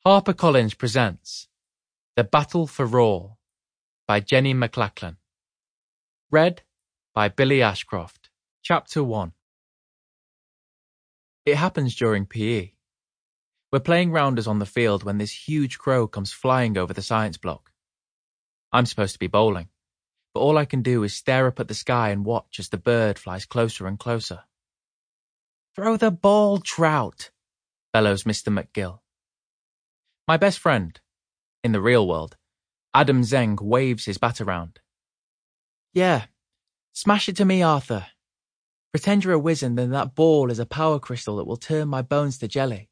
HarperCollins presents The Battle for Roar by Jenny McLachlan. Read by Billy Ashcroft. Chapter 1. It happens during PE. We're playing rounders on the field when this huge crow comes flying over the science block. I'm supposed to be bowling, but all I can do is stare up at the sky and watch as the bird flies closer and closer. "Throw the ball, Trout," bellows Mr. McGill. My best friend, in the real world, Adam Zeng, waves his bat around. "Yeah, smash it to me, Arthur. Pretend you're a whiz and then that ball is a power crystal that will turn my bones to jelly."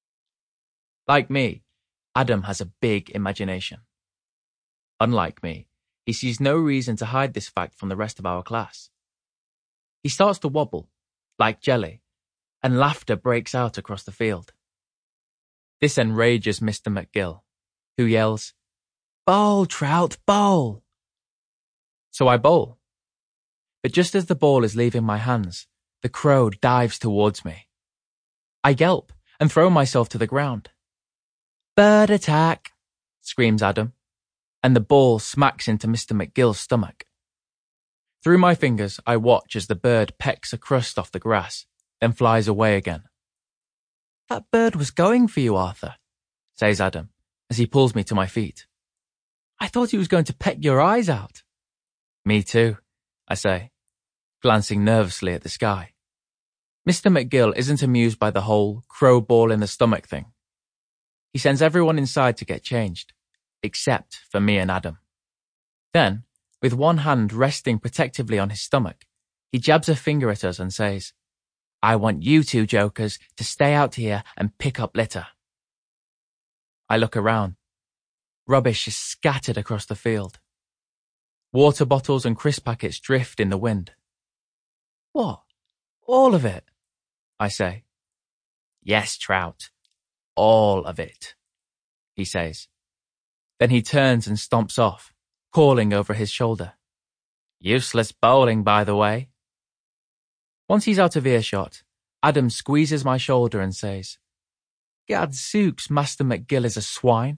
Like me, Adam has a big imagination. Unlike me, he sees no reason to hide this fact from the rest of our class. He starts to wobble, like jelly, and laughter breaks out across the field. This enrages Mr. McGill, who yells, "Bowl, Trout, bowl!" So I bowl. But just as the ball is leaving my hands, the crow dives towards me. I yelp and throw myself to the ground. "Bird attack!" screams Adam, and the ball smacks into Mr. McGill's stomach. Through my fingers, I watch as the bird pecks a crust off the grass, then flies away again. "That bird was going for you, Arthur," says Adam, as he pulls me to my feet. "I thought he was going to peck your eyes out." "Me too," I say, glancing nervously at the sky. Mr. McGill isn't amused by the whole crow ball in the stomach thing. He sends everyone inside to get changed, except for me and Adam. Then, with one hand resting protectively on his stomach, he jabs a finger at us and says, "I want you two jokers to stay out here and pick up litter." I look around. Rubbish is scattered across the field. Water bottles and crisp packets drift in the wind. "What? All of it?" I say. "Yes, Trout. All of it," he says. Then he turns and stomps off, calling over his shoulder, "Useless bowling, by the way." Once he's out of earshot, Adam squeezes my shoulder and says, "Gadzooks, Master McGill is a swine."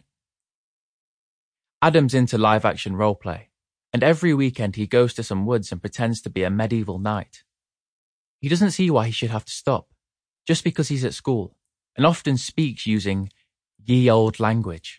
Adam's into live-action roleplay, and every weekend he goes to some woods and pretends to be a medieval knight. He doesn't see why he should have to stop, just because he's at school, and often speaks using ye old language.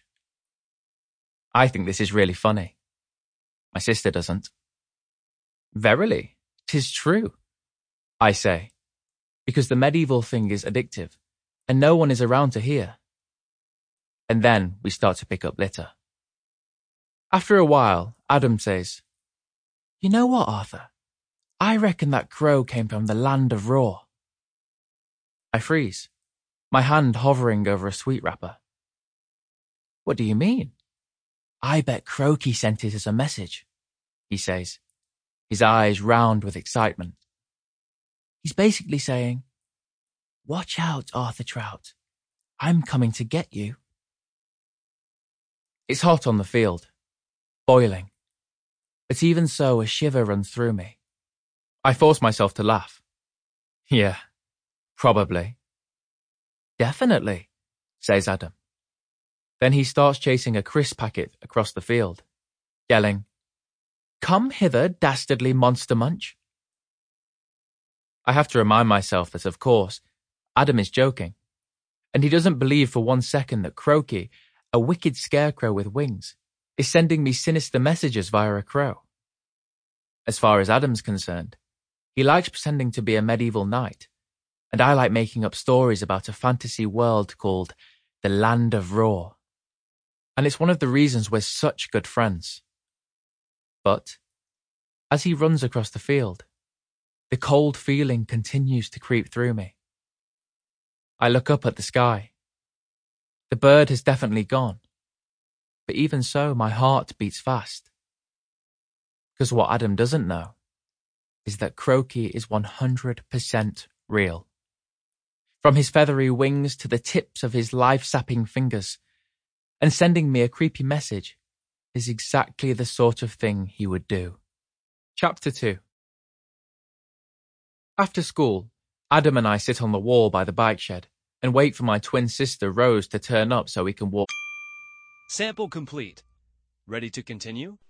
I think this is really funny. My sister doesn't. "Verily, 'tis true," I say, because the medieval thing is addictive, and no one is around to hear. And then we start to pick up litter. After a while, Adam says, "You know what, Arthur? I reckon that crow came from the land of Roar." I freeze, my hand hovering over a sweet wrapper. "What do you mean?" "I bet Croaky sent it as a message," he says, his eyes round with excitement. "He's basically saying, 'Watch out, Arthur Trout. I'm coming to get you.'" It's hot on the field, boiling. But even so, a shiver runs through me. I force myself to laugh. "Yeah, probably." "Definitely," says Adam. Then he starts chasing a crisp packet across the field, yelling, "Come hither, dastardly monster munch." I have to remind myself that, of course, Adam is joking, and he doesn't believe for 1 second that Croaky, a wicked scarecrow with wings, is sending me sinister messages via a crow. As far as Adam's concerned, he likes pretending to be a medieval knight, and I like making up stories about a fantasy world called the Land of Roar. And it's one of the reasons we're such good friends. But, as he runs across the field, the cold feeling continues to creep through me. I look up at the sky. The bird has definitely gone. But even so, my heart beats fast. Because what Adam doesn't know is that Croaky is 100% real. From his feathery wings to the tips of his life-sapping fingers, and sending me a creepy message is exactly the sort of thing he would do. Chapter 2. After school, Adam and I sit on the wall by the bike shed and wait for my twin sister Rose to turn up so we can walk. Sample complete. Ready to continue?